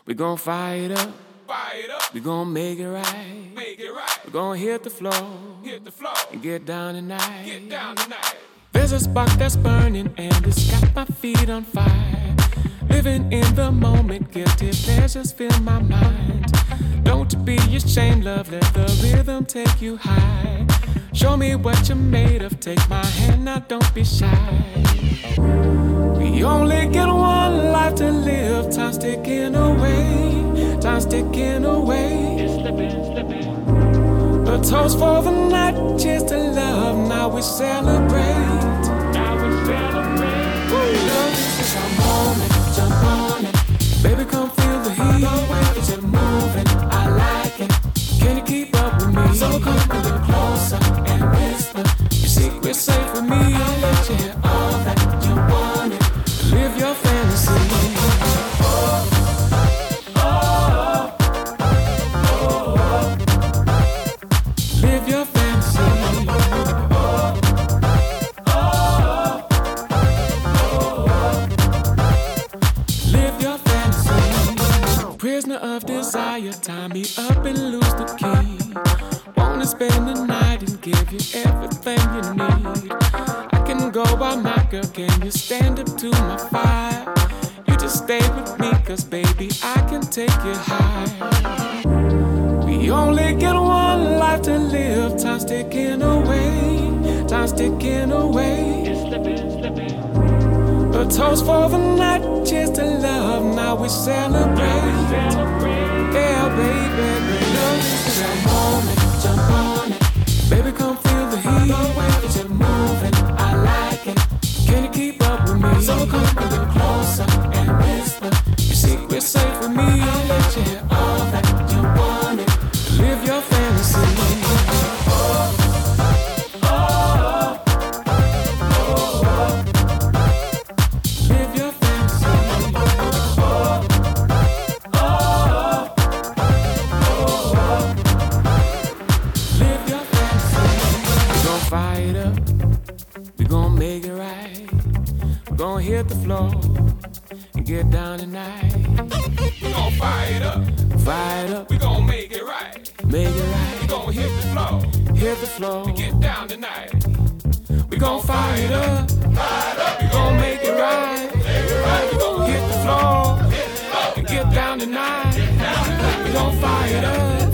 We gon' fire it up. We gon' make it right. We gon' hit the floor. And get down tonight. There's a spark that's burning and it's got my feet on fire. Living in the moment, guilty pleasures fill my mind. Don't be ashamed, love, let the rhythm take you high. Show me what you're made of, take my hand now, don't be shy. We only get one life to live, time's ticking away, time's ticking away. A toast for the night, cheers to love, now we celebrate. Love, this is our moment, jump on it. Baby, come feel the heat, the way that you're moving, I like it. Can you keep up with me? So come a little closer and whisper your secret's safe with me. I'll let you hear all that you wanted. Live your fantasy. Live your fantasy. Live your fantasy. Prisoner of desire, tie me up and lose the key. Wanna spend the night and give you everything you need. I can go by my girl, can you stand up to my fire? You just stay with me, cause baby, I can take you high. We only get one life to live, time's ticking away, time's ticking away. A toast for the night, cheers to love, now we celebrate. Yeah, baby, love is a moment, jump on it. Baby, come feel the heat, the way that you're moving, I like it. Can you keep up with me? So come a little closer and whisper your secret's safe with me. I'll let you hear all that you wanted. Live your fantasy. Live your fantasy. Live your fantasy. We gon' fire it up. We gon' make it right. We gon' hit the floor and get down tonight. We gon' fire it up. Fire it up. We gon' make it right. Make it right. We gon' hit the floor. Hit the floor. Get down tonight. We gon' fire it up. We gon' make it right. We gon' hit the floor and get down tonight. We gon' fire it up.